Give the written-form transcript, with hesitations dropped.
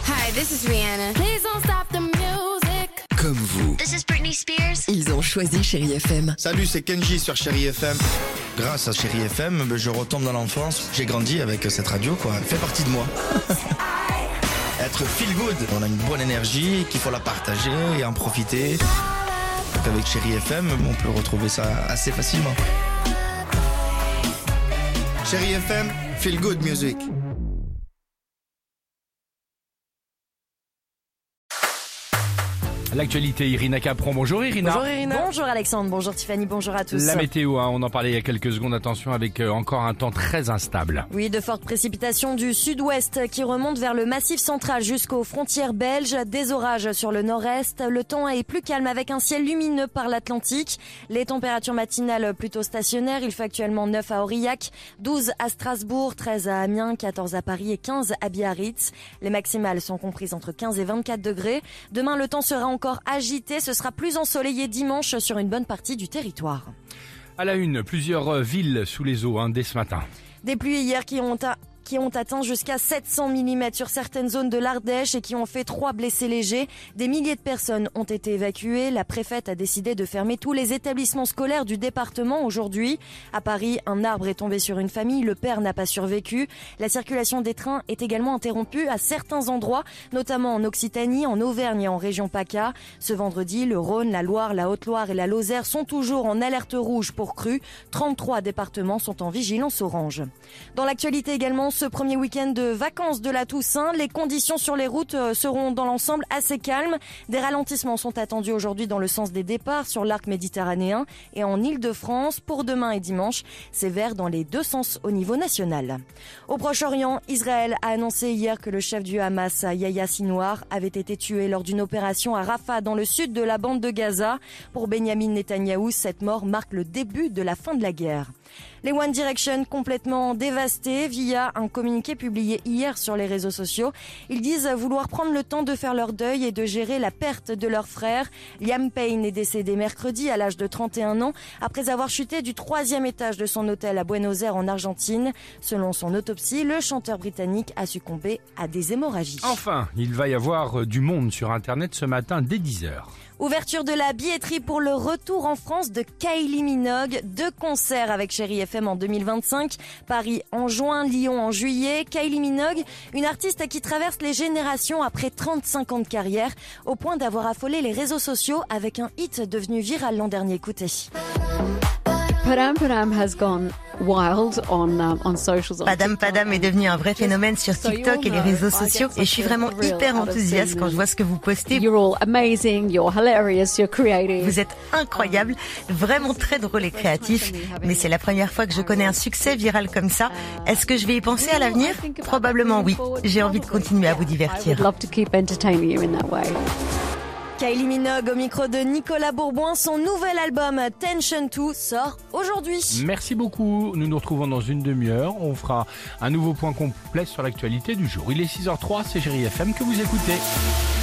Hi, this is Rihanna. Please don't stop the music. Comme vous, This is Britney Spears. ils ont choisi Chérie FM. Salut, c'est Kenji sur Chérie FM. Grâce à Chérie FM, je retombe dans l'enfance. J'ai grandi avec cette radio, quoi. Elle fait partie de moi. Être feel good. On a une bonne énergie, qu'il faut la partager et en profiter. Donc avec Chérie FM, on peut retrouver ça assez facilement. Chérie FM, feel good music. L'actualité, Irina Capron. Bonjour Irina. Bonjour Irina. Bonjour Alexandre, bonjour Tiffany, bonjour à tous. La météo, on en parlait il y a quelques secondes, attention avec encore un temps très instable. Oui, de fortes précipitations du sud-ouest qui remontent vers le massif central jusqu'aux frontières belges, des orages sur le nord-est, le temps est plus calme avec un ciel lumineux par l'Atlantique, les températures matinales plutôt stationnaires, il fait actuellement 9 à Aurillac, 12 à Strasbourg, 13 à Amiens, 14 à Paris et 15 à Biarritz. Les maximales sont comprises entre 15 et 24 degrés. Demain, le temps sera encore agité, ce sera plus ensoleillé dimanche sur une bonne partie du territoire. À la une, plusieurs villes sous les eaux dès ce matin. Des pluies hier qui ont atteint jusqu'à 700 mm sur certaines zones de l'Ardèche et qui ont fait 3 blessés légers. Des milliers de personnes ont été évacuées. La préfète a décidé de fermer tous les établissements scolaires du département aujourd'hui. À Paris, un arbre est tombé sur une famille. Le père n'a pas survécu. La circulation des trains est également interrompue à certains endroits, notamment en Occitanie, en Auvergne et en région PACA. Ce vendredi, le Rhône, la Loire, la Haute-Loire et la Lozère sont toujours en alerte rouge pour crue. 33 départements sont en vigilance orange. Dans l'actualité également, ce premier week-end de vacances de la Toussaint, les conditions sur les routes seront dans l'ensemble assez calmes. Des ralentissements sont attendus aujourd'hui dans le sens des départs sur l'arc méditerranéen et en Île-de-France. Pour demain et dimanche, c'est vert dans les deux sens au niveau national. Au Proche-Orient, Israël a annoncé hier que le chef du Hamas, Yahya Sinwar, avait été tué lors d'une opération à Rafah dans le sud de la bande de Gaza. Pour Benyamin Netanyahou, cette mort marque le début de la fin de la guerre. Les One Direction complètement dévastés via un communiqué publié hier sur les réseaux sociaux. Ils disent vouloir prendre le temps de faire leur deuil et de gérer la perte de leur frère. Liam Payne est décédé mercredi à l'âge de 31 ans après avoir chuté du 3e étage de son hôtel à Buenos Aires en Argentine. Selon son autopsie, le chanteur britannique a succombé à des hémorragies. Enfin, il va y avoir du monde sur Internet ce matin dès 10h. Ouverture de la billetterie pour le retour en France de Kylie Minogue. 2 concerts avec Chérie FM en 2025. Paris en juin, Lyon en juillet. Kylie Minogue, une artiste qui traverse les générations après 35 ans de carrière, au point d'avoir affolé les réseaux sociaux avec un hit devenu viral l'an dernier. Écoutez. Padam has gone wild on socials. Padam est devenu un vrai phénomène sur TikTok et les réseaux sociaux et je suis vraiment hyper enthousiaste quand je vois ce que vous postez. You're all amazing, you're hilarious, you're creative. Vous êtes incroyable, vraiment très drôle et créatif, mais c'est la première fois que je connais un succès viral comme ça. Est-ce que je vais y penser à l'avenir? Probablement oui. J'ai envie de continuer à vous divertir. I would love to keep entertaining you in that way. Kylie Minogue au micro de Nicolas Bourbouin. Son nouvel album Tension 2 sort aujourd'hui. Merci beaucoup. Nous nous retrouvons dans une demi-heure. On fera un nouveau point complet sur l'actualité du jour. Il est 6h03, c'est Chérie FM que vous écoutez.